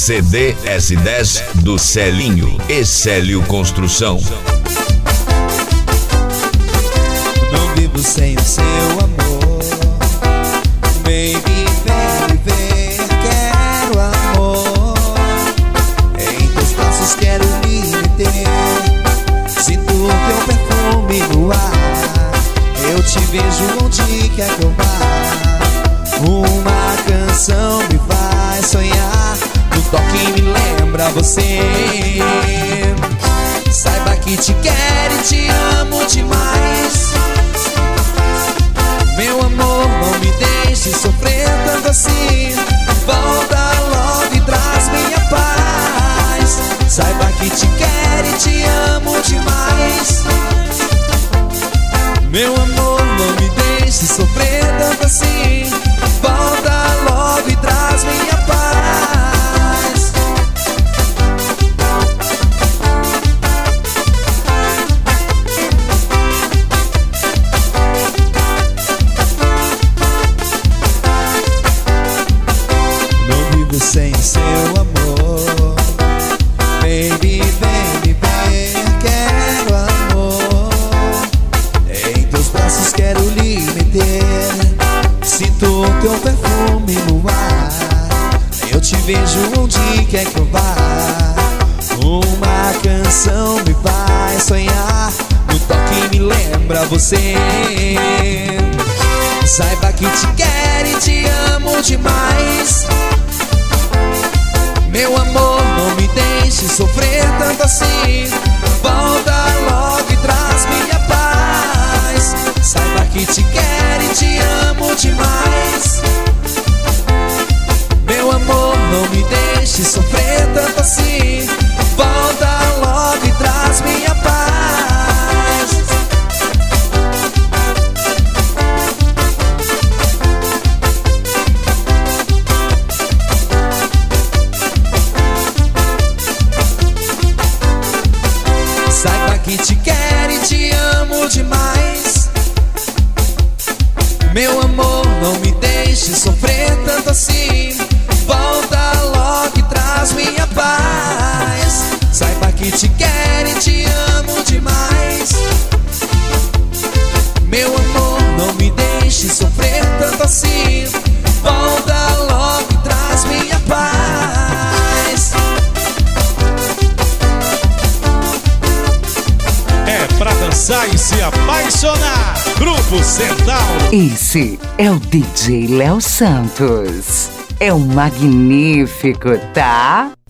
CD S10 do Celinho e Célio Construção. Não vivo sem o seu amor, baby, baby, quero amor. Em teus braços quero me meter, sinto teu perfume no ar. Eu te vejo onde quer que eu vá. Uma canção me faz sonhar, no toque me lembra você. Saiba que te quero e te amo demais. Meu amor, não me deixe sofrer tanto assim. Volta logo e traz minha paz. Saiba que te quero e te amo demais. Meu amor, não me deixe sofrer tanto assim. Volta logo e traz minha paz. Não vivo sem o seu amor, baby, baby, baby, quero amor. Em teus braços quero lhe meter, sinto o teu perfume no ar. Eu te vejo onde quer que eu vá. Uma canção me faz sonhar, no toque me lembra você. Saiba que te quero e te amo demais. Meu amor, não me deixe sofrer tanto assim. Volta logo e traz minha paz. Saiba que te quero e te amo demais. Meu amor, não me deixe sofrer tanto assim. Volta logo e traz minha paz. Saiba que te quero e te amo demais. Meu amor, não me deixe sofrer tanto assim. Volta logo e traz minha paz. Saiba que te quero e te amo demais. Meu amor, não me deixe sofrer tanto assim. Volta logo e traz minha paz. É pra dançar e se apaixonar. Grupo Centauro. Esse é o DJ Léo Santos. É um magnífico, tá?